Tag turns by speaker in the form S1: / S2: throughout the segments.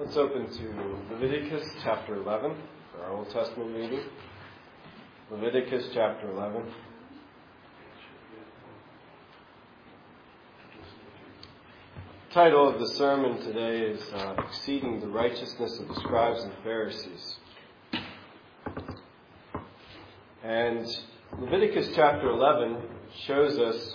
S1: Let's open to Leviticus chapter 11 for our Old Testament reading. Leviticus chapter 11. The title of the sermon today is Exceeding the Righteousness of the Scribes and Pharisees. And Leviticus chapter 11 shows us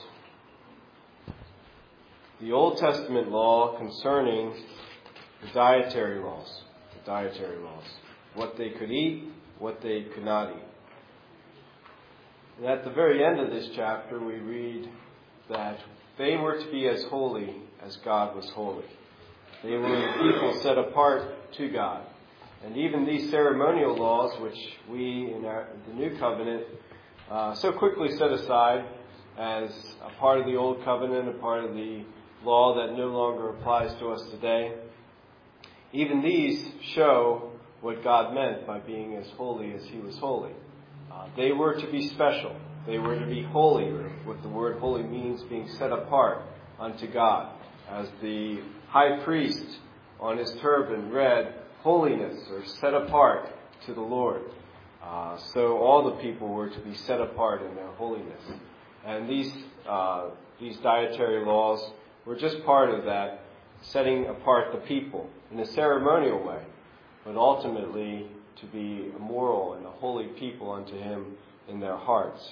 S1: the Old Testament law concerning the dietary laws. What they could eat, what they could not eat. And at the very end of this chapter, we read that they were to be as holy as God was holy. They were a people set apart to God. And even these ceremonial laws, which we in the New Covenant so quickly set aside as a part of the Old Covenant, a part of the law that no longer applies to us today, even these show what God meant by being as holy as He was holy. They were to be special. They were to be holy, or what the word holy means, being set apart unto God. As the high priest on his turban read, holiness, or set apart to the Lord. So all the people were to be set apart in their holiness. And these dietary laws were just part of that, setting apart the people in a ceremonial way, but ultimately to be a moral and a holy people unto Him in their hearts.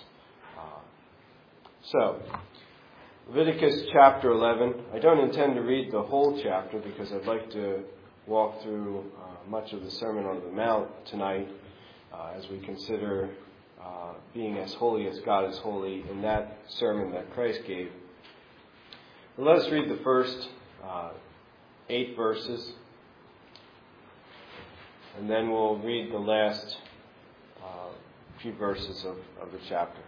S1: So, Leviticus chapter 11. I don't intend to read the whole chapter because I'd like to walk through much of the Sermon on the Mount tonight as we consider being as holy as God is holy in that sermon that Christ gave. But let us read the first 8 verses, and then we'll read the last few verses of the chapter.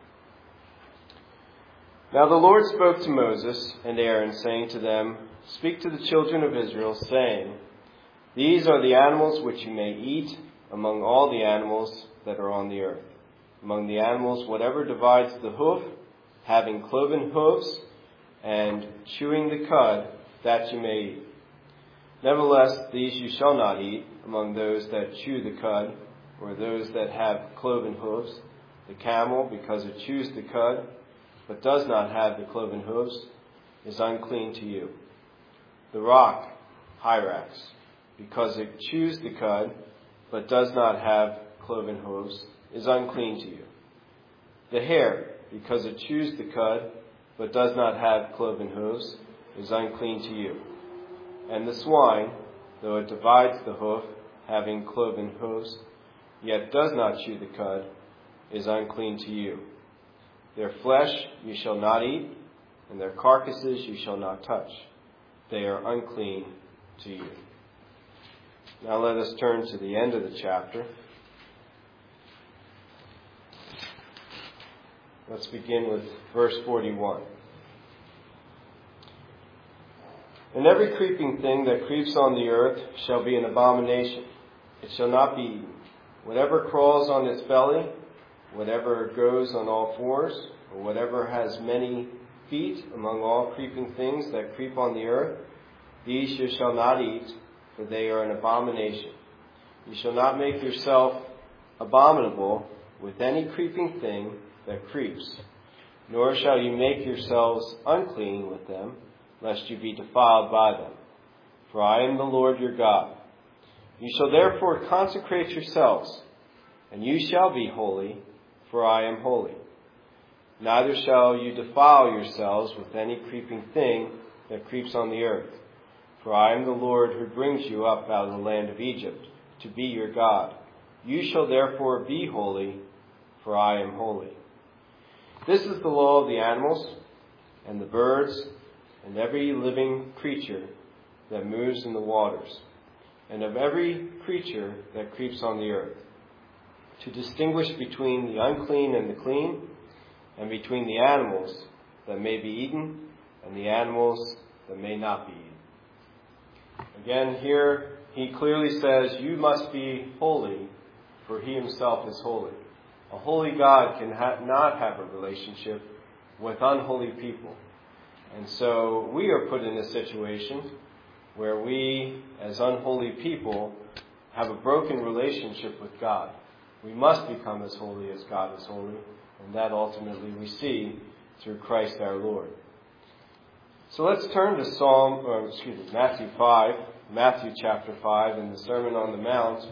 S1: Now the Lord spoke to Moses and Aaron, saying to them, Speak to the children of Israel, saying, These are the animals which you may eat among all the animals that are on the earth. Among the animals, whatever divides the hoof, having cloven hoofs, and chewing the cud, that you may eat. Nevertheless, these you shall not eat among those that chew the cud, or those that have cloven hoofs. The camel, because it chews the cud, but does not have the cloven hoofs, is unclean to you. The rock, hyrax, because it chews the cud, but does not have cloven hoofs, is unclean to you. The hare, because it chews the cud, but does not have cloven hooves, is unclean to you. And the swine, though it divides the hoof, having cloven hooves, yet does not chew the cud, is unclean to you. Their flesh you shall not eat, and their carcasses you shall not touch. They are unclean to you. Now let us turn to the end of the chapter. Let's begin with verse 41. And every creeping thing that creeps on the earth shall be an abomination. It shall not be eaten. Whatever crawls on its belly, whatever goes on all fours, or whatever has many feet among all creeping things that creep on the earth, these you shall not eat, for they are an abomination. You shall not make yourself abominable with any creeping thing that creeps, nor shall you make yourselves unclean with them, lest you be defiled by them. For I am the Lord your God. You shall therefore consecrate yourselves, and you shall be holy, for I am holy. Neither shall you defile yourselves with any creeping thing that creeps on the earth. For I am the Lord who brings you up out of the land of Egypt, to be your God. You shall therefore be holy, for I am holy. This is the law of the animals, and the birds, and every living creature that moves in the waters, and of every creature that creeps on the earth, to distinguish between the unclean and the clean, and between the animals that may be eaten and the animals that may not be eaten. Again, here he clearly says, you must be holy, for He Himself is holy. A holy God can not have a relationship with unholy people. And so we are put in a situation where we, as unholy people, have a broken relationship with God. We must become as holy as God is holy, and that ultimately we see through Christ our Lord. So let's turn to Matthew chapter 5 in the Sermon on the Mount.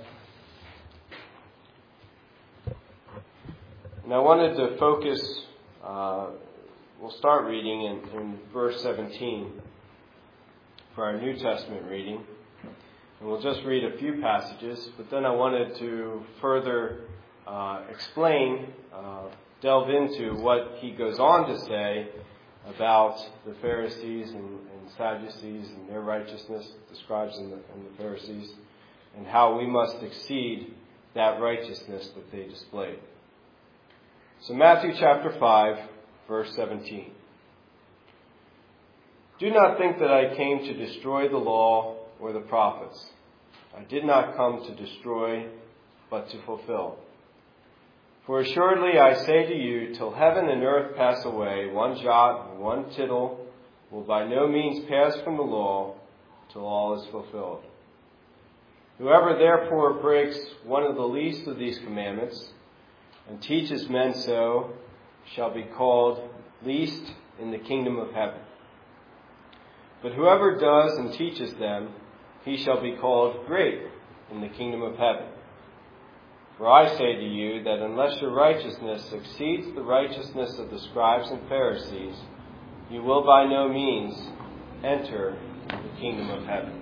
S1: And I wanted to focus, we'll start reading in verse 17 for our New Testament reading. And we'll just read a few passages, but then I wanted to further delve into what he goes on to say about the Pharisees and Sadducees and their righteousness, the scribes and the Pharisees, and how we must exceed that righteousness that they displayed. So Matthew chapter 5, verse 17. Do not think that I came to destroy the law or the prophets. I did not come to destroy, but to fulfill. For assuredly I say to you, till heaven and earth pass away, one jot and one tittle will by no means pass from the law till all is fulfilled. Whoever therefore breaks one of the least of these commandments and teaches men so shall be called least in the kingdom of heaven. But whoever does and teaches them, he shall be called great in the kingdom of heaven. For I say to you that unless your righteousness exceeds the righteousness of the scribes and Pharisees, you will by no means enter the kingdom of heaven.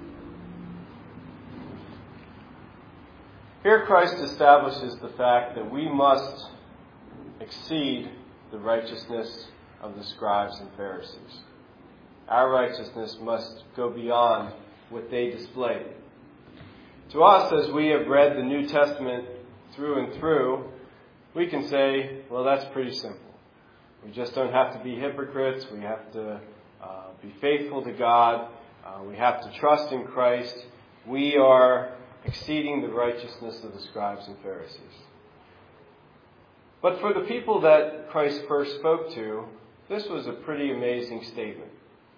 S1: Here Christ establishes the fact that we must exceed the righteousness of the scribes and Pharisees. Our righteousness must go beyond what they displayed. To us, as we have read the New Testament through and through, we can say, well, that's pretty simple. We just don't have to be hypocrites. We have to be faithful to God. We have to trust in Christ. We are exceeding the righteousness of the scribes and Pharisees. But for the people that Christ first spoke to, this was a pretty amazing statement.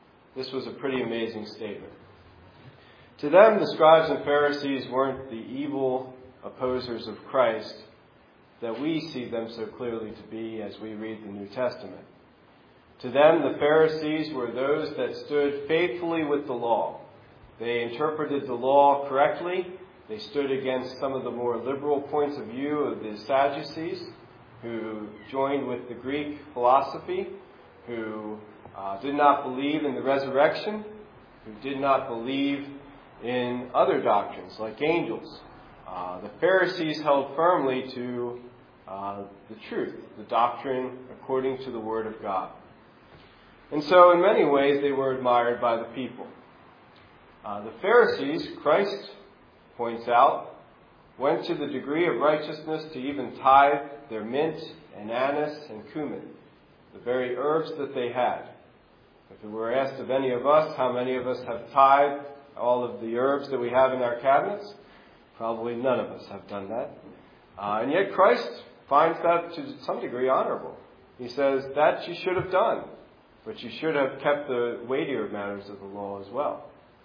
S1: To them, the scribes and Pharisees weren't the evil opposers of Christ that we see them so clearly to be as we read the New Testament. To them, the Pharisees were those that stood faithfully with the law. They interpreted the law correctly. They stood against some of the more liberal points of view of the Sadducees, who joined with the Greek philosophy, who did not believe in the resurrection, who did not believe in other doctrines like angels. The Pharisees held firmly to the truth, the doctrine according to the Word of God. And so in many ways they were admired by the people. The Pharisees, Christ points out, went to the degree of righteousness to even tithe their mint and anise and cumin, the very herbs that they had. If it were asked of any of us, how many of us have tithed all of the herbs that we have in our cabinets? Probably none of us have done that. And yet Christ finds that to some degree honorable. He says that you should have done, but you should have kept the weightier matters of the law as well.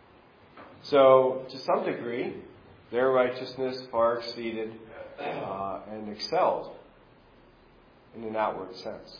S1: So, to some degree, their righteousness far exceeded and excelled in an outward sense.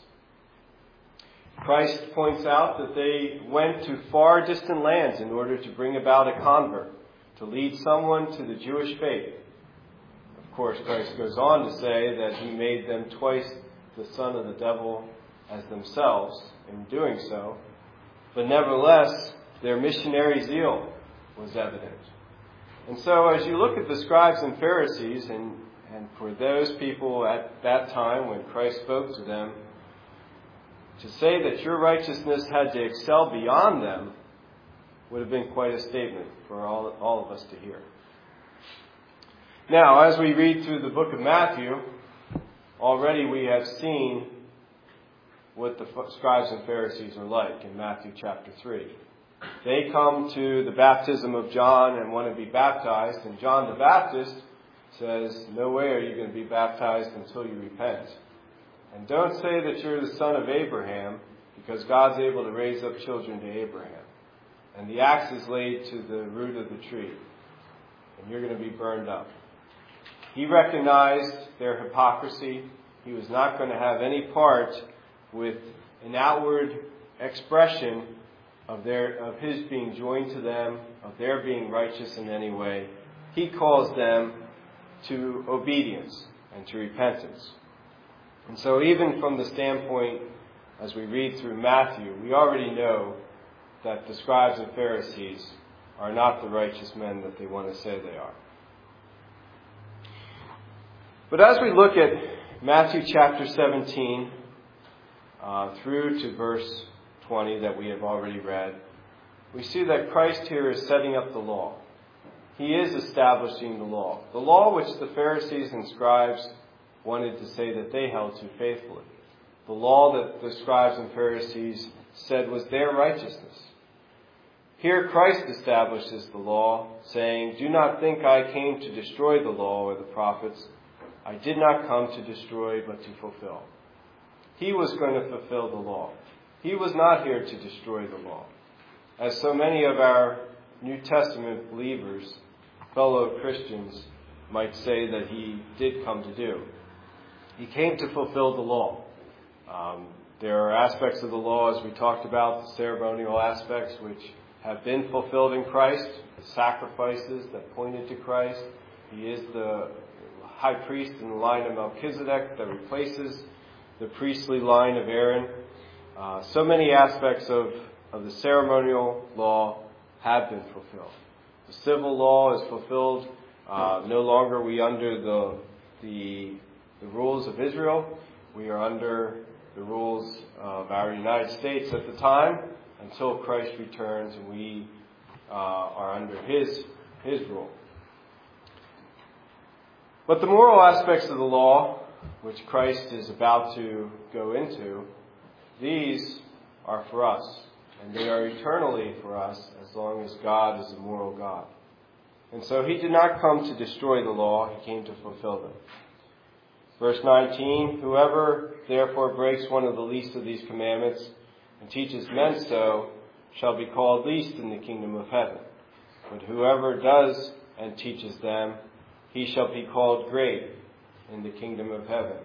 S1: Christ points out that they went to far distant lands in order to bring about a convert, to lead someone to the Jewish faith. Of course, Christ goes on to say that he made them twice the son of the devil as themselves in doing so. But nevertheless, their missionary zeal was evident. And so as you look at the scribes and Pharisees, and for those people at that time when Christ spoke to them, to say that your righteousness had to excel beyond them would have been quite a statement for all of us to hear. Now, as we read through the book of Matthew, already we have seen what the scribes and Pharisees are like in Matthew chapter 3. They come to the baptism of John and want to be baptized, and John the Baptist says, no way are you going to be baptized until you repent. And don't say that you're the son of Abraham, because God's able to raise up children to Abraham. and the axe is laid to the root of the tree, and you're going to be burned up. He recognized their hypocrisy. He was not going to have any part with an outward expression of his being joined to them, of their being righteous in any way. He calls them to obedience and to repentance. And so even from the standpoint, as we read through Matthew, we already know that the scribes and Pharisees are not the righteous men that they want to say they are. But as we look at Matthew chapter 17 through to verse 20 that we have already read, we see that Christ here is setting up the law. He is establishing the law which the Pharisees and scribes wanted to say that they held to faithfully. The law that the scribes and Pharisees said was their righteousness. Here Christ establishes the law, saying, "Do not think I came to destroy the law or the prophets. I did not come to destroy, but to fulfill." He was going to fulfill the law. He was not here to destroy the law. As so many of our New Testament believers, fellow Christians, might say that he did come to do. He came to fulfill the law. There are aspects of the law, as we talked about, the ceremonial aspects, which have been fulfilled in Christ, the sacrifices that pointed to Christ. He is the high priest in the line of Melchizedek that replaces the priestly line of Aaron. So many aspects of the ceremonial law have been fulfilled. The civil law is fulfilled. No longer are we under the rules of Israel. We are under the rules of our United States at the time until Christ returns and we are under his rule. But the moral aspects of the law, which Christ is about to go into, these are for us. And they are eternally for us as long as God is a moral God. And so he did not come to destroy the law, he came to fulfill them. Verse 19, "Whoever therefore breaks one of the least of these commandments and teaches men so shall be called least in the kingdom of heaven. But whoever does and teaches them, he shall be called great in the kingdom of heaven."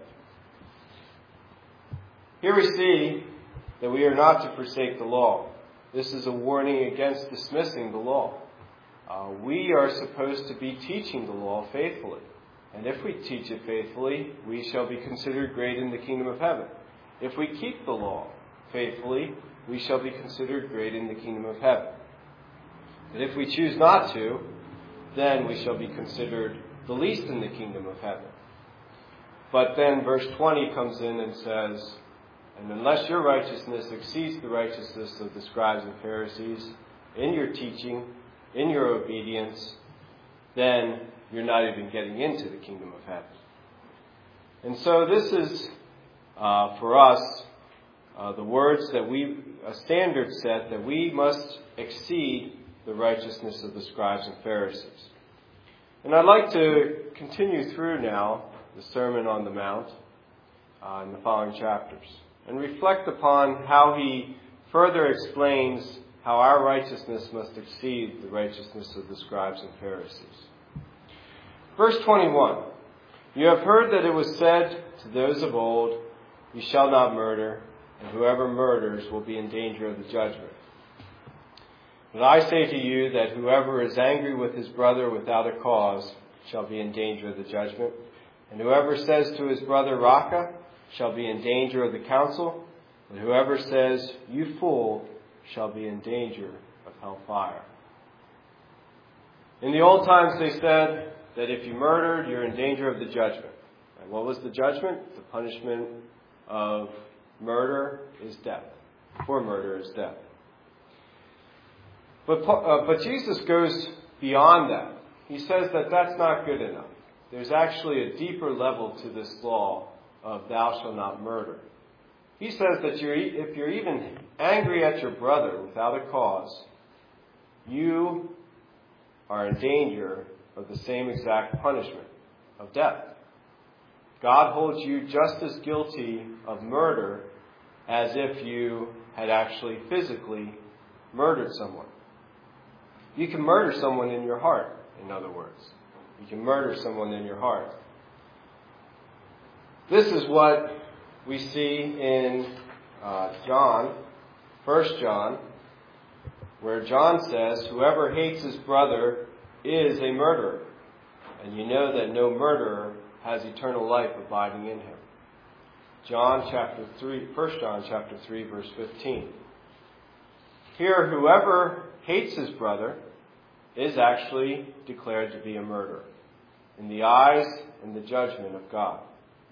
S1: Here we see that we are not to forsake the law. This is a warning against dismissing the law. We are supposed to be teaching the law faithfully. And if we teach it faithfully, we shall be considered great in the kingdom of heaven. If we keep the law faithfully, we shall be considered great in the kingdom of heaven. But if we choose not to, then we shall be considered the least in the kingdom of heaven. But then verse 20 comes in and says, "And unless your righteousness exceeds the righteousness of the scribes and Pharisees in your teaching, in your obedience, then you're not even getting into the kingdom of heaven." And so this is, for us, the words that a standard set that we must exceed the righteousness of the scribes and Pharisees. And I'd like to continue through now the Sermon on the Mount in the following chapters and reflect upon how he further explains how our righteousness must exceed the righteousness of the scribes and Pharisees. Verse 21, "You have heard that it was said to those of old, 'You shall not murder, and whoever murders will be in danger of the judgment.' But I say to you that whoever is angry with his brother without a cause shall be in danger of the judgment. And whoever says to his brother, 'Raca,' shall be in danger of the council. And whoever says, 'You fool,' shall be in danger of hellfire." In the old times they said that if you murdered, you're in danger of the judgment. And what was the judgment? The punishment of murder is death. For murder is death. But Jesus goes beyond that. He says that that's not good enough. There's actually a deeper level to this law of "thou shalt not murder." He says that if you're even angry at your brother without a cause, you are in danger of the same exact punishment, of death. God holds you just as guilty of murder as if you had actually physically murdered someone. You can murder someone in your heart, in other words. You can murder someone in your heart. This is what we see in John, 1 John, where John says, "Whoever hates his brother is a murderer, and you know that no murderer has eternal life abiding in him." 1 John chapter 3, verse 15. Here, whoever hates his brother is actually declared to be a murderer in the eyes and the judgment of God.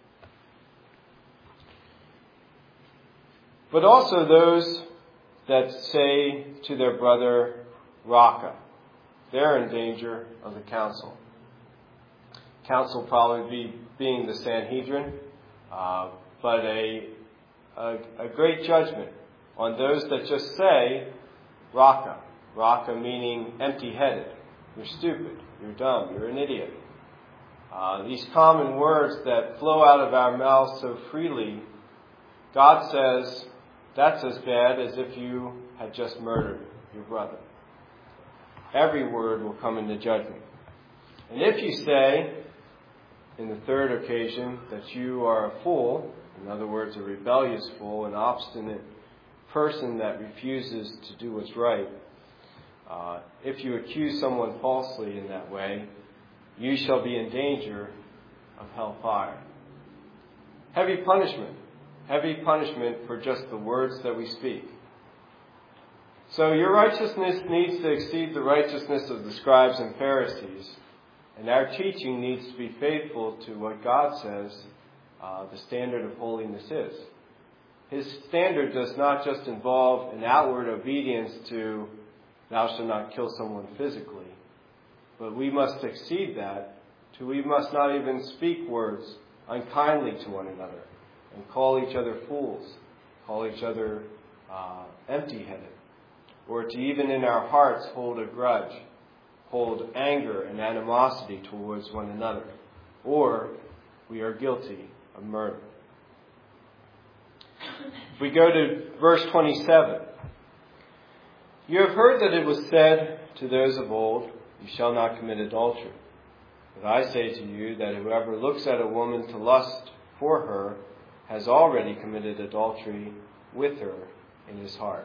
S1: But also those that say to their brother, "Raka," they're in danger of the council. Council probably being the Sanhedrin, but a great judgment on those that just say Raka. Raka meaning empty-headed. You're stupid. You're dumb. You're an idiot. These common words that flow out of our mouths so freely, God says that's as bad as if you had just murdered your brother. Every word will come into judgment. And if you say, in the third occasion, that you are a fool, in other words, a rebellious fool, an obstinate person that refuses to do what's right, if you accuse someone falsely in that way, you shall be in danger of hellfire. Heavy punishment for just the words that we speak. So your righteousness needs to exceed the righteousness of the scribes and Pharisees, and our teaching needs to be faithful to what God says the standard of holiness is. His standard does not just involve an outward obedience to "thou shalt not kill someone physically," but we must exceed that to we must not even speak words unkindly to one another and call each other fools, call each other empty-headed, or to even in our hearts hold a grudge, hold anger and animosity towards one another, or we are guilty of murder. If we go to verse 27, "You have heard that it was said to those of old, 'You shall not commit adultery.' But I say to you that whoever looks at a woman to lust for her has already committed adultery with her in his heart."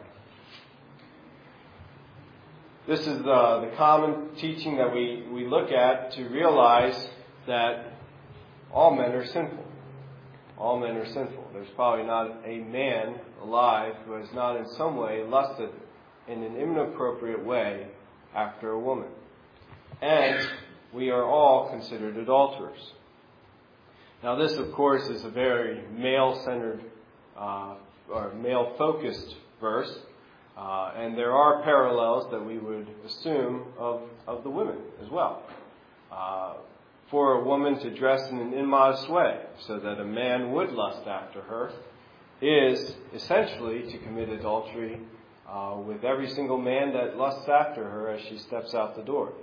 S1: This is the common teaching that we look at to realize that all men are sinful. All men are sinful. There's probably not a man alive who has not in some way lusted in an inappropriate way after a woman. And we are all considered adulterers. Now this, of course, is a very male-centered or male-focused verse. And there are parallels that we would assume of the women as well. For a woman to dress in an immodest way so that a man would lust after her is essentially to commit adultery with every single man that lusts after her as she steps out the door.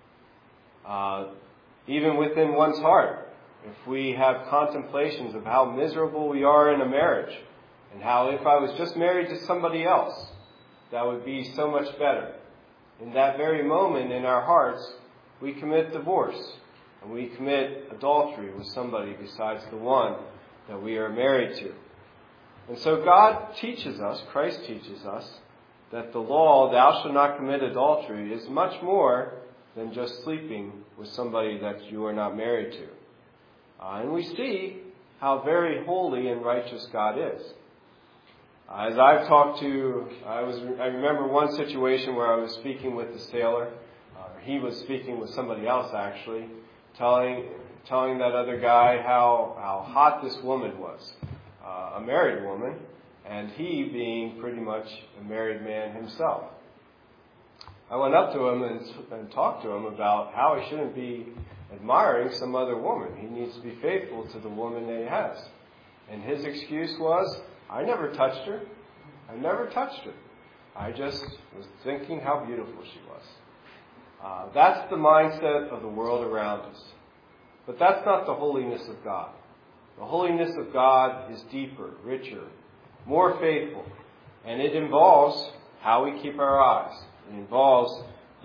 S1: Even within one's heart, if we have contemplations of how miserable we are in a marriage and how if I was just married to somebody else, that would be so much better. In that very moment in our hearts, we commit divorce and we commit adultery with somebody besides the one that we are married to. And so God teaches us, Christ teaches us, that the law, "Thou shalt not commit adultery," is much more than just sleeping with somebody that you are not married to. And we see how very holy and righteous God is. As I've talked to, I remember one situation where I was speaking with a sailor. He was speaking with somebody else actually, telling that other guy how hot this woman was, a married woman, and he being pretty much a married man himself. I went up to him and talked to him about how he shouldn't be admiring some other woman. He needs to be faithful to the woman that he has. And his excuse was, "I never touched her. I never touched her. I just was thinking how beautiful she was." That's the mindset of the world around us. But that's not the holiness of God. The holiness of God is deeper, richer, more faithful. And it involves how we keep our eyes. It involves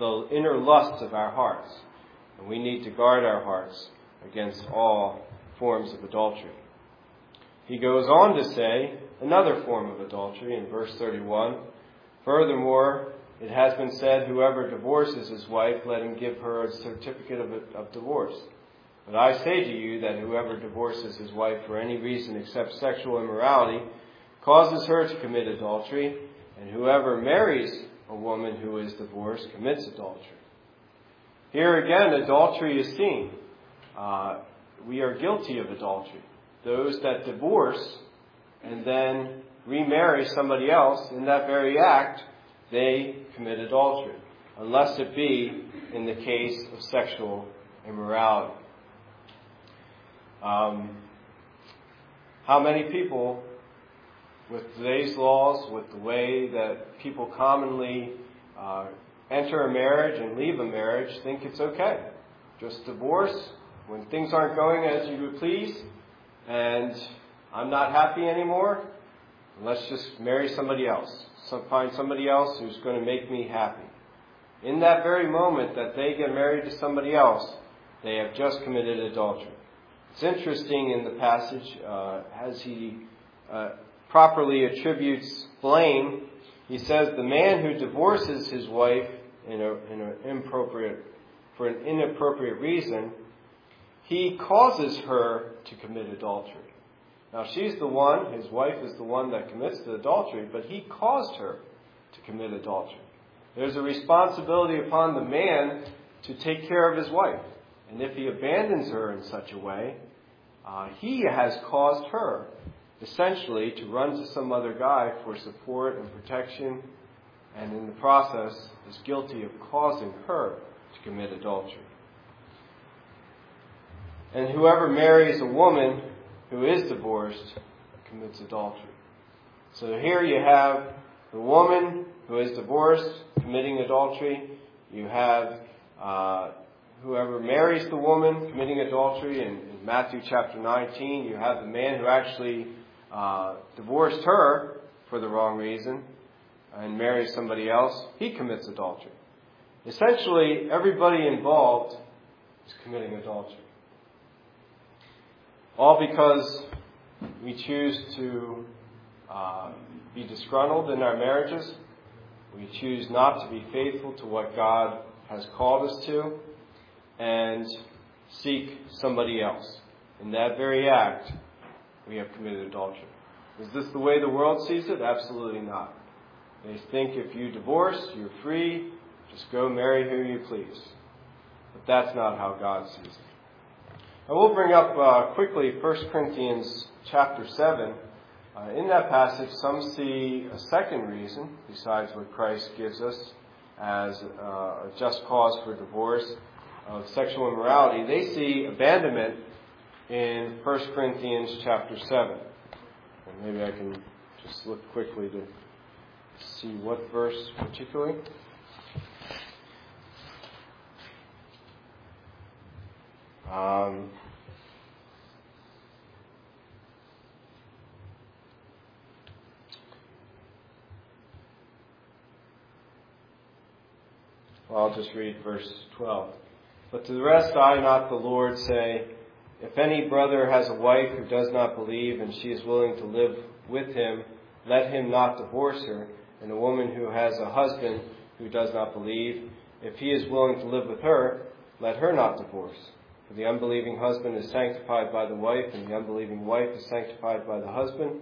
S1: the inner lusts of our hearts. And we need to guard our hearts against all forms of adultery. He goes on to say another form of adultery in verse 31. Furthermore, it has been said, whoever divorces his wife, let him give her a certificate of divorce. But I say to you that whoever divorces his wife for any reason except sexual immorality causes her to commit adultery, and whoever marries a woman who is divorced commits adultery. Here again, adultery is seen. We are guilty of adultery. Those that divorce and then remarry somebody else, in that very act, they commit adultery, unless it be in the case of sexual immorality. How many people, with today's laws, with the way that people commonly enter a marriage and leave a marriage, think it's okay. Just divorce when things aren't going as you would please, and I'm not happy anymore, let's just marry somebody else. Find somebody else who's going to make me happy. In that very moment that they get married to somebody else, they have just committed adultery. It's interesting in the passage, as he properly attributes blame, he says the man who divorces his wife for an inappropriate reason, he causes her to commit adultery. Now she's the one, his wife is the one that commits the adultery, but he caused her to commit adultery. There's a responsibility upon the man to take care of his wife. And if he abandons her in such a way, he has caused her essentially to run to some other guy for support and protection, and in the process is guilty of causing her to commit adultery. And whoever marries a woman who is divorced commits adultery. So here you have the woman who is divorced committing adultery. You have whoever marries the woman committing adultery. In Matthew chapter 19, you have the man who actually divorced her for the wrong reason and marries somebody else. He commits adultery. Essentially, everybody involved is committing adultery. All because we choose to be disgruntled in our marriages. We choose not to be faithful to what God has called us to and seek somebody else. In that very act, we have committed adultery. Is this the way the world sees it? Absolutely not. They think if you divorce, you're free, just go marry who you please. But that's not how God sees it. I will bring up quickly 1 Corinthians chapter 7. In that passage, some see a second reason, besides what Christ gives us as a just cause for divorce of sexual immorality. They see abandonment in 1 Corinthians chapter 7. And maybe I can just look quickly to see what verse particularly. I'll just read verse 12. But to the rest I, not the Lord, say, if any brother has a wife who does not believe and she is willing to live with him, let him not divorce her. And a woman who has a husband who does not believe, if he is willing to live with her, let her not divorce. For the unbelieving husband is sanctified by the wife, and the unbelieving wife is sanctified by the husband.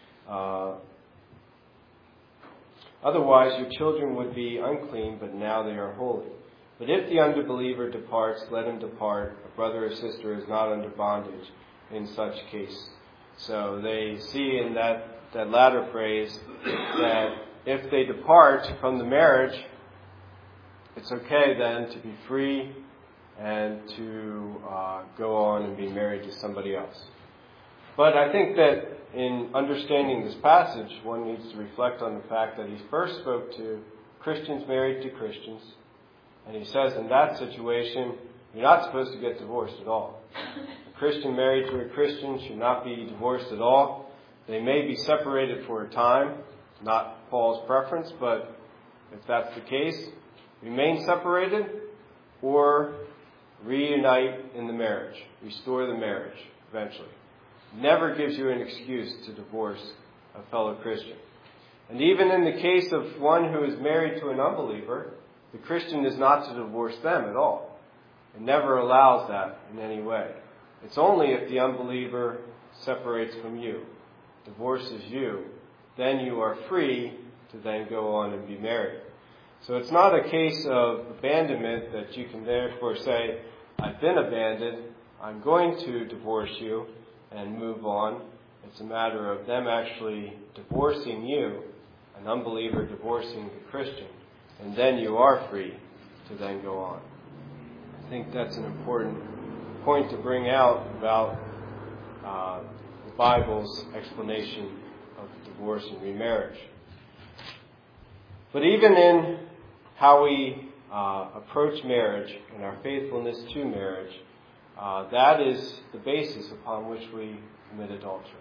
S1: Otherwise your children would be unclean, but now they are holy. But if the unbeliever departs, let him depart. A brother or sister is not under bondage in such case. So they see in that latter phrase that if they depart from the marriage, it's okay then to be free and to go on and be married to somebody else. But I think that in understanding this passage, one needs to reflect on the fact that he first spoke to Christians married to Christians. And he says in that situation, you're not supposed to get divorced at all. A Christian married to a Christian should not be divorced at all. They may be separated for a time, not Paul's preference, but if that's the case, remain separated or reunite in the marriage, restore the marriage eventually. Never gives you an excuse to divorce a fellow Christian. And even in the case of one who is married to an unbeliever, the Christian is not to divorce them at all. It never allows that in any way. It's only if the unbeliever separates from you, divorces you, then you are free to then go on and be married. So it's not a case of abandonment that you can therefore say, I've been abandoned, I'm going to divorce you and move on. It's a matter of them actually divorcing you, an unbeliever divorcing the Christian, and then you are free to then go on. I think that's an important point to bring out about the Bible's explanation of divorce and remarriage. But even in how we approach marriage and our faithfulness to marriage, that is the basis upon which we commit adultery.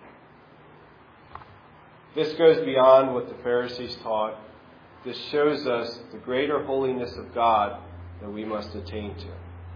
S1: This goes beyond what the Pharisees taught. This shows us the greater holiness of God that we must attain to.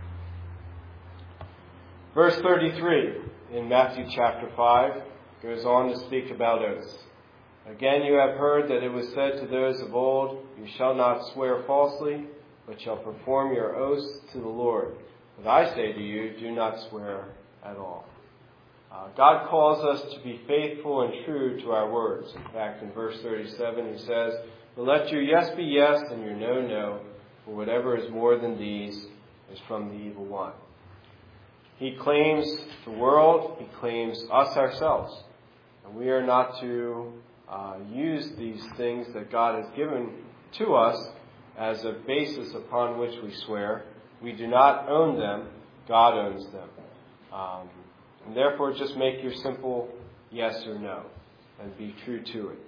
S1: Verse 33 in Matthew chapter 5 goes on to speak about oaths. Again, you have heard that it was said to those of old, you shall not swear falsely, but shall perform your oaths to the Lord. But I say to you, do not swear at all. God calls us to be faithful and true to our words. In fact, in verse 37 he says, but let your yes be yes and your no, no, for whatever is more than these is from the evil one. He claims the world, he claims us ourselves. And we are not to use these things that God has given to us as a basis upon which we swear. We do not own them, God owns them. And therefore just make your simple yes or no and be true to it.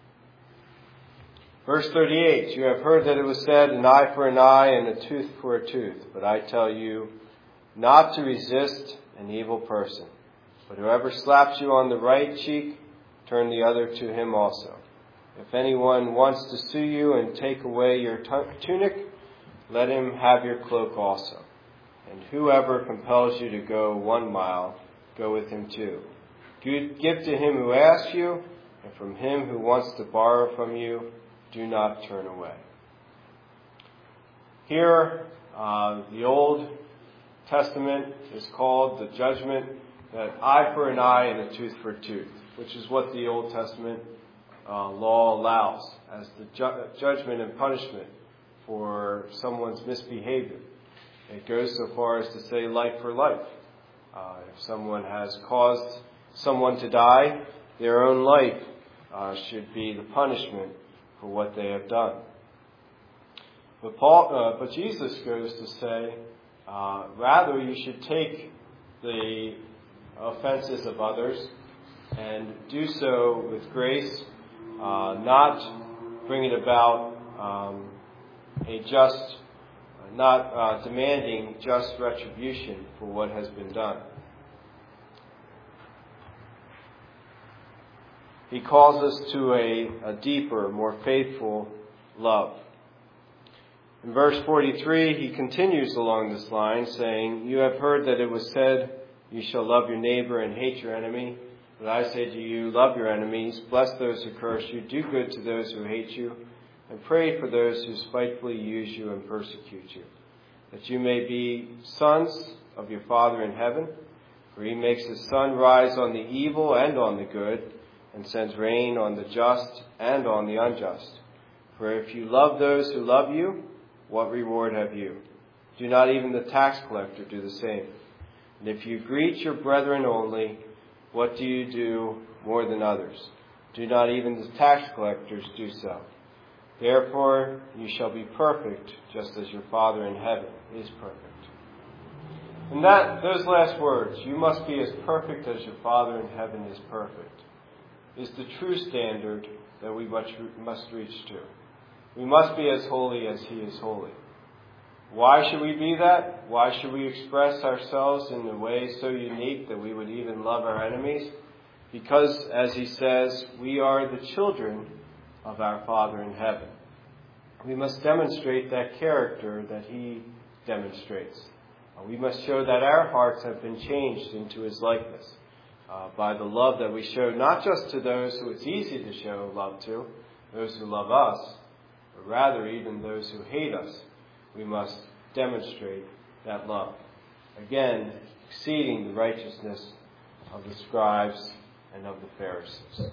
S1: Verse 38, you have heard that it was said, an eye for an eye and a tooth for a tooth. But I tell you not to resist an evil person. But whoever slaps you on the right cheek, turn the other to him also. If anyone wants to sue you and take away your tunic, let him have your cloak also. And whoever compels you to go 1 mile, go with him 2. Give to him who asks you, and from him who wants to borrow from you, do not turn away. Here, the Old Testament is called the judgment, that eye for an eye and a tooth for a tooth, which is what the Old Testament law allows as the judgment and punishment for someone's misbehavior. It goes so far as to say life for life. If someone has caused someone to die, their own life should be the punishment for what they have done. But Jesus goes to say, rather you should take the offenses of others and do so with grace, not bring it about not demanding just retribution for what has been done. He calls us to a deeper, more faithful love. In verse 43, he continues along this line, saying, you have heard that it was said, you shall love your neighbor and hate your enemy. But I say to you, love your enemies, bless those who curse you, do good to those who hate you, and pray for those who spitefully use you and persecute you, that you may be sons of your Father in heaven. For he makes his sun rise on the evil and on the good, and sends rain on the just and on the unjust. For if you love those who love you, what reward have you? Do not even the tax collector do the same? And if you greet your brethren only, what do you do more than others? Do not even the tax collectors do so? Therefore you shall be perfect, just as your Father in heaven is perfect. And those last words, you must be as perfect as your Father in heaven is perfect, is the true standard that we must reach to. We must be as holy as he is holy. Why should we be that? Why should we express ourselves in a way so unique that we would even love our enemies? Because, as he says, we are the children of our Father in heaven. we must demonstrate that character that he demonstrates. We must show that our hearts have been changed into his likeness by the love that we show, not just to those who it's easy to show love to, those who love us, but rather even those who hate us. We must demonstrate that love. Again, exceeding the righteousness of the scribes and of the Pharisees.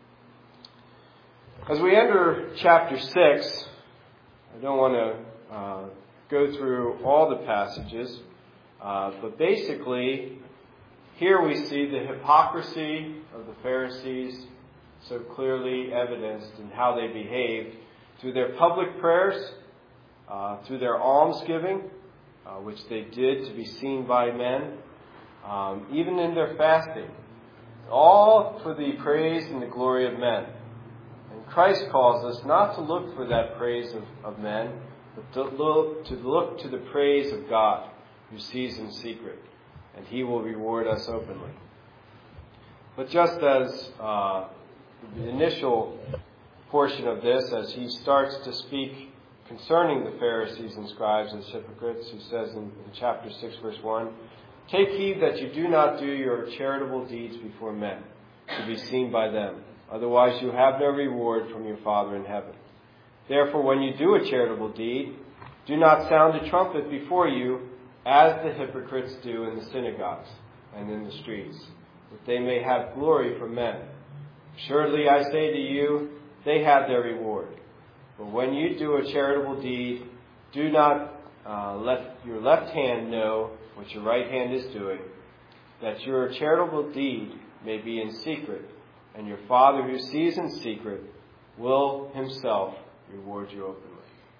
S1: As we enter chapter 6, I don't want to go through all the passages, but basically, here we see the hypocrisy of the Pharisees so clearly evidenced in how they behaved through their public prayers, through their almsgiving, which they did to be seen by men, even in their fasting, all for the praise and the glory of men. And Christ calls us not to look for that praise of men, but to look to the praise of God, who sees in secret, and he will reward us openly. But just as the initial portion of this, as he starts to speak concerning the Pharisees and scribes as hypocrites, who says in chapter 6, verse 1, "Take heed that you do not do your charitable deeds before men, to be seen by them. Otherwise you have no reward from your Father in heaven. Therefore, when you do a charitable deed, do not sound a trumpet before you, as the hypocrites do in the synagogues and in the streets, that they may have glory from men. Surely I say to you, they have their reward. But when you do a charitable deed, do not let your left hand know what your right hand is doing, that your charitable deed may be in secret, and your Father who sees in secret will himself reward you openly."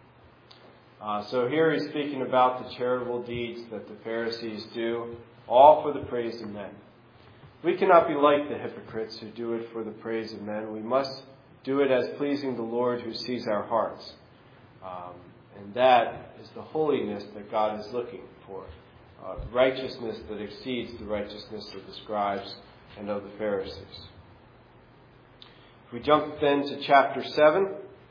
S1: So here he's speaking about the charitable deeds that the Pharisees do, all for the praise of men. We cannot be like the hypocrites who do it for the praise of men. We must do it as pleasing the Lord who sees our hearts. And that is the holiness that God is looking for. Righteousness that exceeds the righteousness of the scribes and of the Pharisees. If we jump then to chapter 7,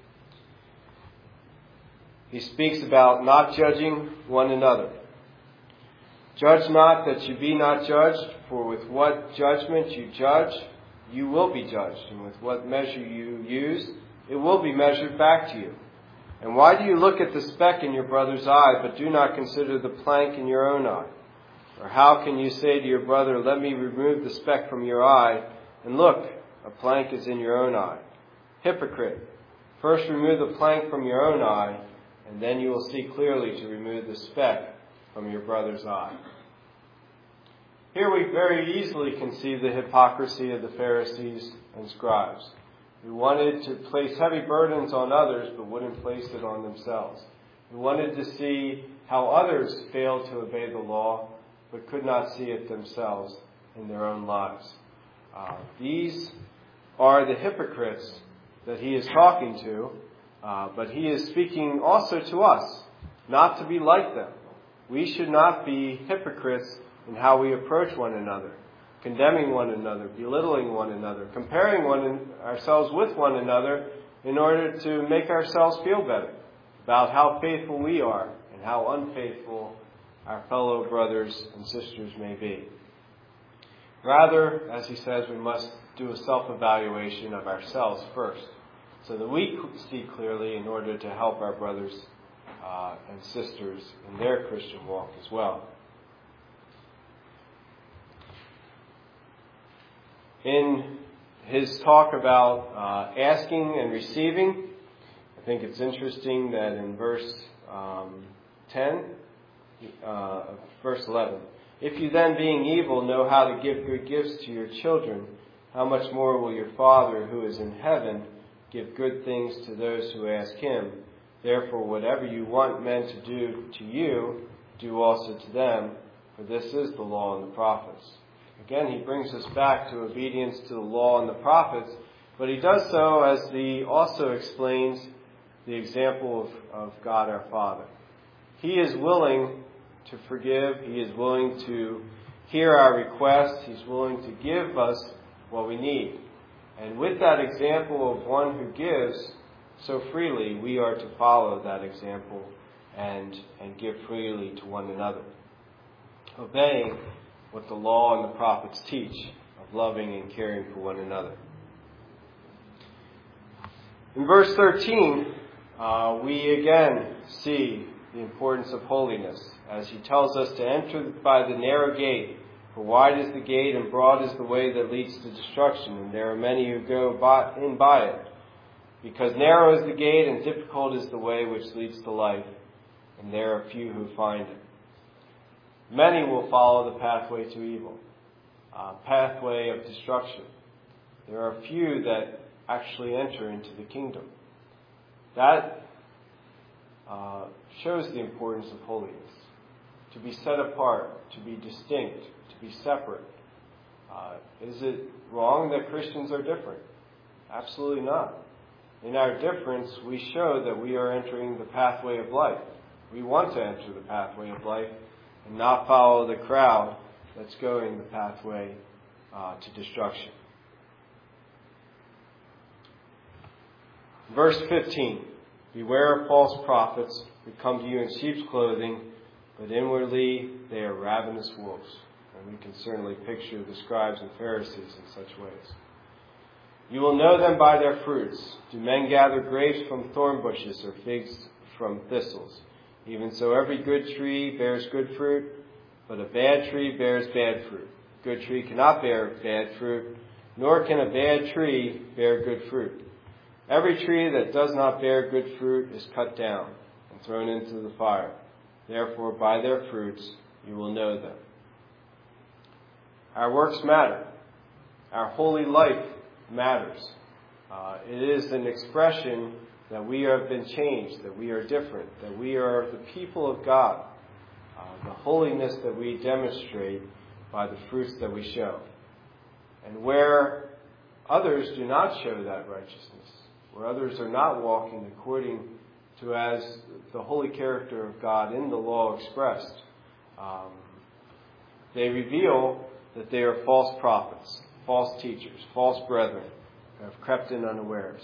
S1: he speaks about not judging one another. "Judge not that you be not judged, for with what judgment you judge, you will be judged, and with what measure you use, it will be measured back to you. And why do you look at the speck in your brother's eye, but do not consider the plank in your own eye? Or how can you say to your brother, 'Let me remove the speck from your eye,' and look, a plank is in your own eye? Hypocrite, first remove the plank from your own eye, and then you will see clearly to remove the speck from your brother's eye." Here we very easily can see the hypocrisy of the Pharisees and scribes, who wanted to place heavy burdens on others but wouldn't place it on themselves, who wanted to see how others failed to obey the law but could not see it themselves in their own lives. These are the hypocrites that he is talking to, but he is speaking also to us, not to be like them. We should not be hypocrites in how we approach one another, condemning one another, belittling one another, comparing ourselves with one another in order to make ourselves feel better about how faithful we are and how unfaithful our fellow brothers and sisters may be. Rather, as he says, we must do a self-evaluation of ourselves first, so that we see clearly in order to help our brothers and sisters in their Christian walk as well. In his talk about asking and receiving, I think it's interesting that in verse 11, "If you then, being evil, know how to give good gifts to your children, how much more will your Father who is in heaven give good things to those who ask him? Therefore, whatever you want men to do to you, do also to them, for this is the law and the prophets." Again, he brings us back to obedience to the law and the prophets, but he does so as he also explains the example of God our Father. He is willing to forgive. He is willing to hear our requests. He's willing to give us what we need. And with that example of one who gives, so freely, we are to follow that example and give freely to one another, obeying what the law and the prophets teach of loving and caring for one another. In verse 13, we again see the importance of holiness, as he tells us to enter by the narrow gate. For wide is the gate and broad is the way that leads to destruction, and there are many who go in by it. Because narrow is the gate and difficult is the way which leads to life, and there are few who find it. Many will follow the pathway to evil, pathway of destruction. There are few that actually enter into the kingdom. That shows the importance of holiness. To be set apart, to be distinct, to be separate. Is it wrong that Christians are different? Absolutely not. In our difference, we show that we are entering the pathway of life. We want to enter the pathway of life and not follow the crowd that's going the pathway to destruction. Verse 15. Beware of false prophets who come to you in sheep's clothing, but inwardly they are ravenous wolves. And we can certainly picture the scribes and Pharisees in such ways. You will know them by their fruits. Do men gather grapes from thorn bushes or figs from thistles? Even so, every good tree bears good fruit, but a bad tree bears bad fruit. A good tree cannot bear bad fruit, nor can a bad tree bear good fruit. Every tree that does not bear good fruit is cut down and thrown into the fire. Therefore, by their fruits you will know them. Our works matter. Our holy life matters. It is an expression that we have been changed, that we are different, that we are the people of God. The holiness that we demonstrate by the fruits that we show. And where others do not show that righteousness, where others are not walking according to as the holy character of God in the law expressed, they reveal that they are false prophets, false teachers, false brethren who have crept in unawares.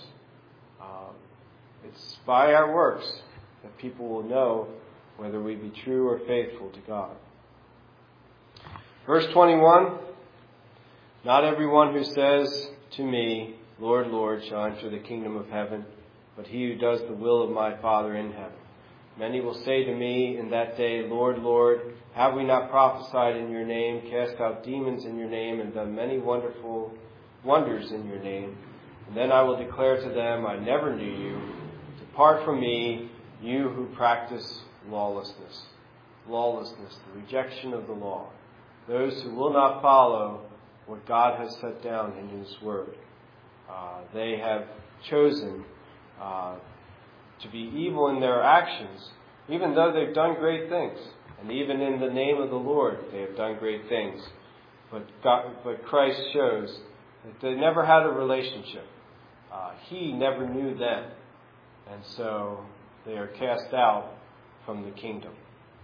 S1: It's by our works that people will know whether we be true or faithful to God. Verse 21, not everyone who says to me, Lord, Lord, shall enter the kingdom of heaven, but he who does the will of my Father in heaven. Many will say to me in that day, Lord, Lord, have we not prophesied in your name, cast out demons in your name, and done many wonderful wonders in your name? And then I will declare to them, I never knew you. Depart from me, you who practice lawlessness. Lawlessness, the rejection of the law. Those who will not follow what God has set down in His Word. They have chosen to be evil in their actions, even though they've done great things. And even in the name of the Lord, they have done great things. But Christ shows that they never had a relationship. He never knew them. And so they are cast out from the kingdom.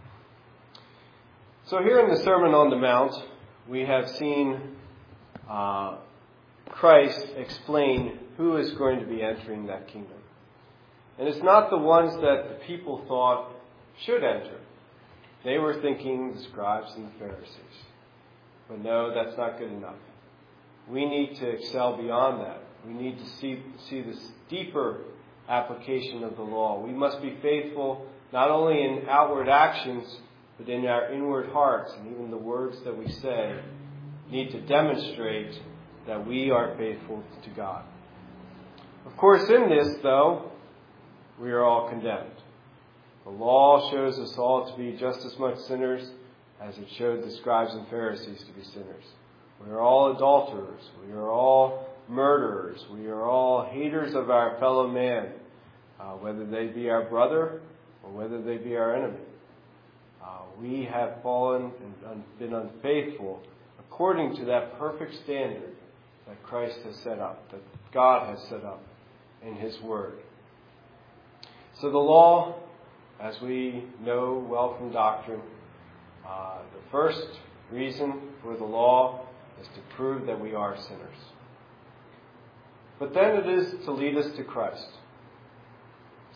S1: So here in the Sermon on the Mount, we have seen Christ explain who is going to be entering that kingdom. And it's not the ones that the people thought should enter. They were thinking the scribes and the Pharisees. But no, that's not good enough. We need to excel beyond that. We need to see this deeper application of the law. We must be faithful not only in outward actions, but in our inward hearts. And even the words that we say need to demonstrate that we are faithful to God. Of course, in this, though, we are all condemned. The law shows us all to be just as much sinners as it showed the scribes and Pharisees to be sinners. We are all adulterers. We are all murderers. We are all haters of our fellow man, whether they be our brother or whether they be our enemy. We have fallen and been unfaithful according to that perfect standard that Christ has set up, that God has set up in His Word. So the law, as we know well from doctrine, the first reason for the law is to prove that we are sinners. But then it is to lead us to Christ.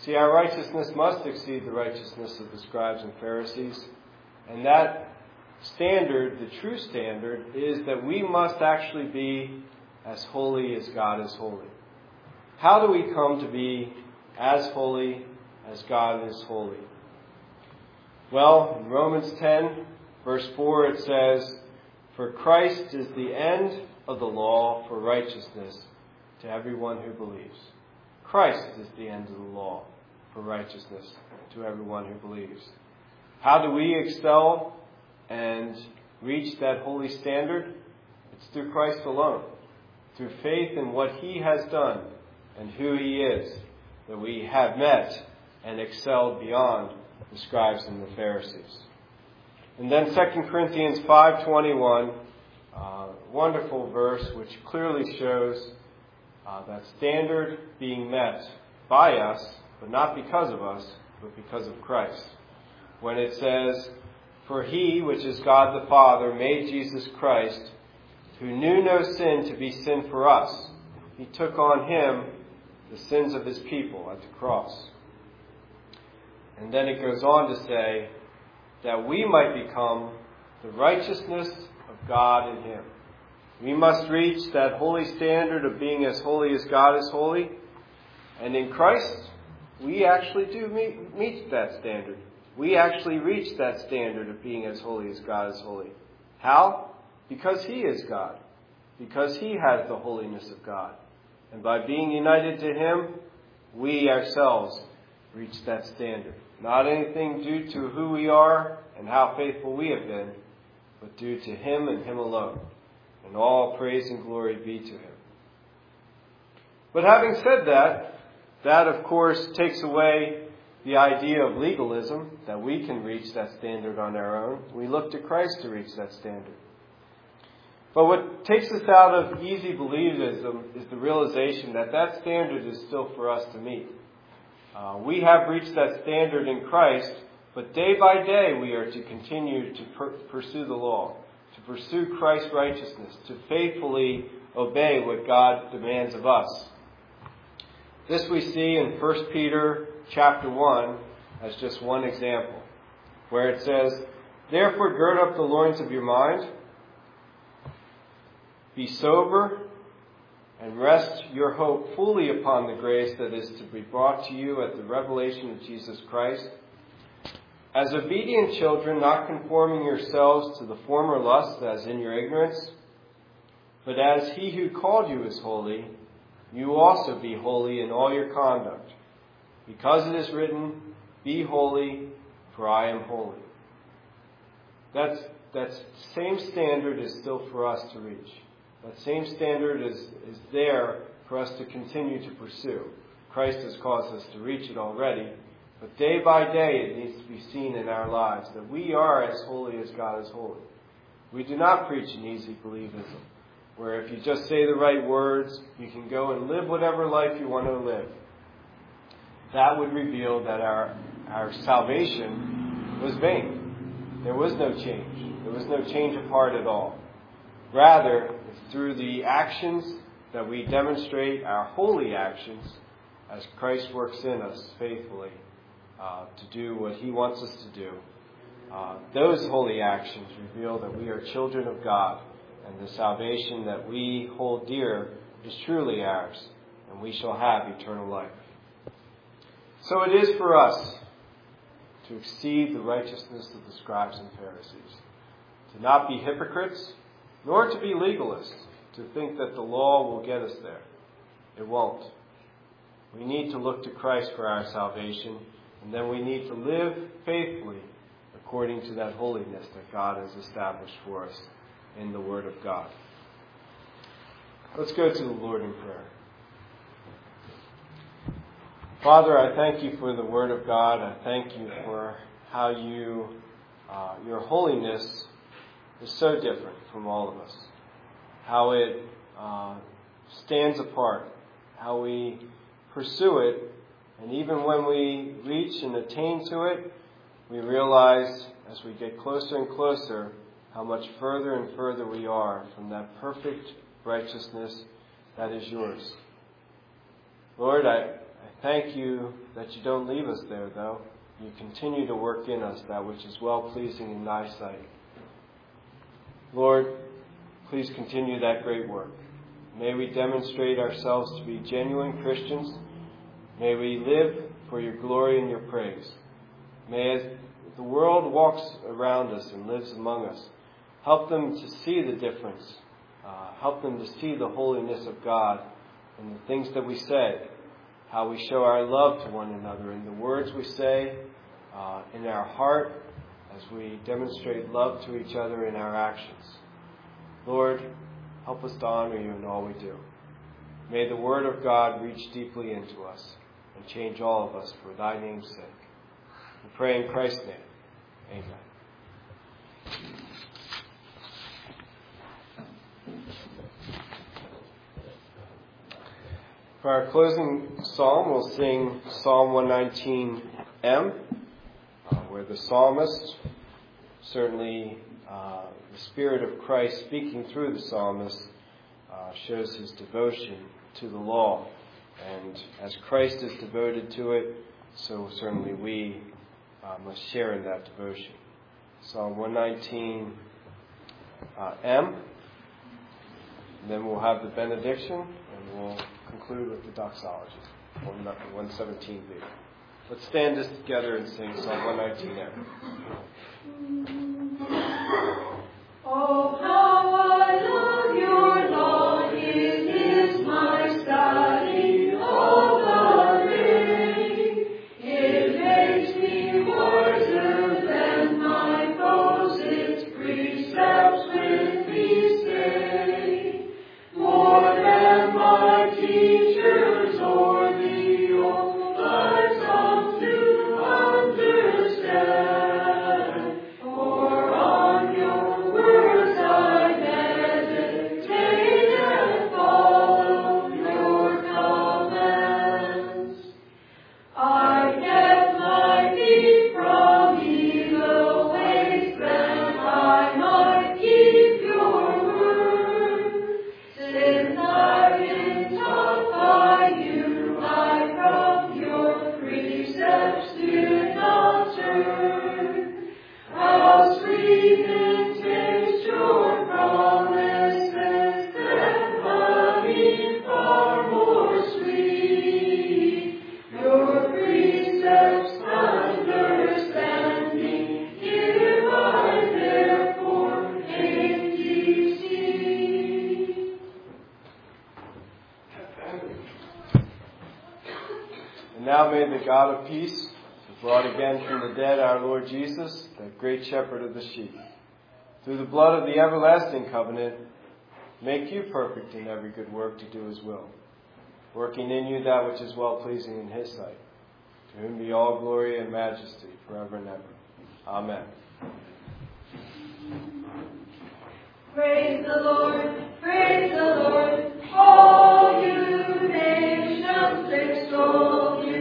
S1: See, our righteousness must exceed the righteousness of the scribes and Pharisees. And that standard, the true standard, is that we must actually be as holy as God is holy. How do we come to be as holy as God is holy? Well, in Romans 10, verse 4, it says, "For Christ is the end of the law for righteousness to everyone who believes." Christ is the end of the law for righteousness to everyone who believes. How do we excel and reach that holy standard? It's through Christ alone, through faith in what He has done and who He is, that we have met and excelled beyond the scribes and the Pharisees. And then 2 Corinthians 5:21, wonderful verse which clearly shows that standard being met by us, but not because of us, but because of Christ. When it says, "For He, which is God the Father, made Jesus Christ, who knew no sin, to be sin for us. He took on Him the sins of His people," at the cross. And then it goes on to say that we might become the righteousness of God in Him. We must reach that holy standard of being as holy as God is holy. And in Christ, we actually do meet that standard. We actually reach that standard of being as holy as God is holy. How? Because He is God. Because He has the holiness of God. And by being united to Him, we ourselves reach that standard. Not anything due to who we are and how faithful we have been, but due to Him and Him alone. And all praise and glory be to Him. But having said that, that of course takes away the idea of legalism, that we can reach that standard on our own. We look to Christ to reach that standard. But what takes us out of easy believism is the realization that that standard is still for us to meet. We have reached that standard in Christ, but day by day we are to continue to pursue the law, to pursue Christ's righteousness, to faithfully obey what God demands of us. This we see in 1 Peter chapter 1 as just one example, where it says, "Therefore gird up the loins of your mind, be sober, and rest your hope fully upon the grace that is to be brought to you at the revelation of Jesus Christ. As obedient children, not conforming yourselves to the former lusts as in your ignorance, but as He who called you is holy, you also be holy in all your conduct. Because it is written, 'Be holy, for I am holy.'" That same standard is still for us to reach. That same standard is there for us to continue to pursue. Christ has caused us to reach it already, but day by day it needs to be seen in our lives that we are as holy as God is holy. We do not preach an easy believism, where if you just say the right words, you can go and live whatever life you want to live. That would reveal that our salvation was vain. There was no change. There was no change of heart at all. Rather, it's through the actions that we demonstrate our holy actions as Christ works in us faithfully to do what He wants us to do. Those holy actions reveal that we are children of God, and the salvation that we hold dear is truly ours, and we shall have eternal life. So it is for us to exceed the righteousness of the scribes and Pharisees, to not be hypocrites, nor to be legalists, to think that the law will get us there. It won't. We need to look to Christ for our salvation, and then we need to live faithfully according to that holiness that God has established for us in the Word of God. Let's go to the Lord in prayer. Father, I thank You for the Word of God. I thank You for how Your holiness is so different from all of us. How it stands apart. How we pursue it. And even when we reach and attain to it, we realize as we get closer and closer how much further and further we are from that perfect righteousness that is Yours. Lord, I Thank you that you don't leave us there, though. You continue to work in us that which is well-pleasing in thy sight. Lord, please continue that great work. May we demonstrate ourselves to be genuine Christians. May we live for your glory and your praise. May, as the world walks around us and lives among us, help them to see the difference. Help them to see the holiness of God in the things that we say, how we show our love to one another in the words we say, in our heart, as we demonstrate love to each other in our actions. Lord, help us to honor you in all we do. May the word of God reach deeply into us and change all of us for thy name's sake. We pray in Christ's name. Amen. For our closing psalm, we'll sing Psalm 119M, where the psalmist, certainly the Spirit of Christ speaking through the psalmist, shows his devotion to the law. And as Christ is devoted to it, so certainly we must share in that devotion. Psalm 119M. Then we'll have the benediction, and we'll conclude with the doxology, 117b. Let's stand this together and sing Psalm 119M.
S2: Oh, how I love your law, it is my study all the day. It makes me wiser than my foes, its precepts with me stay. More than my teachers or the old I've come to understand. For on your words I meditate and follow your commands. I kept my feet from evil ways that I might keep your word. Since I've been taught by you, I from your precepts did not turn. How sweet it tastes your promises, than honey far more sweet. Your precepts understanding, here I therefore aim to see.
S1: And now may the God of peace, who brought again from the dead our Lord Jesus, that great shepherd of the sheep, through the blood of the everlasting covenant, make you perfect in every good work to do his will, working in you that which is well-pleasing in his sight, to whom be all glory and majesty forever and ever. Amen.
S2: Praise the Lord, praise the Lord, all you nations extol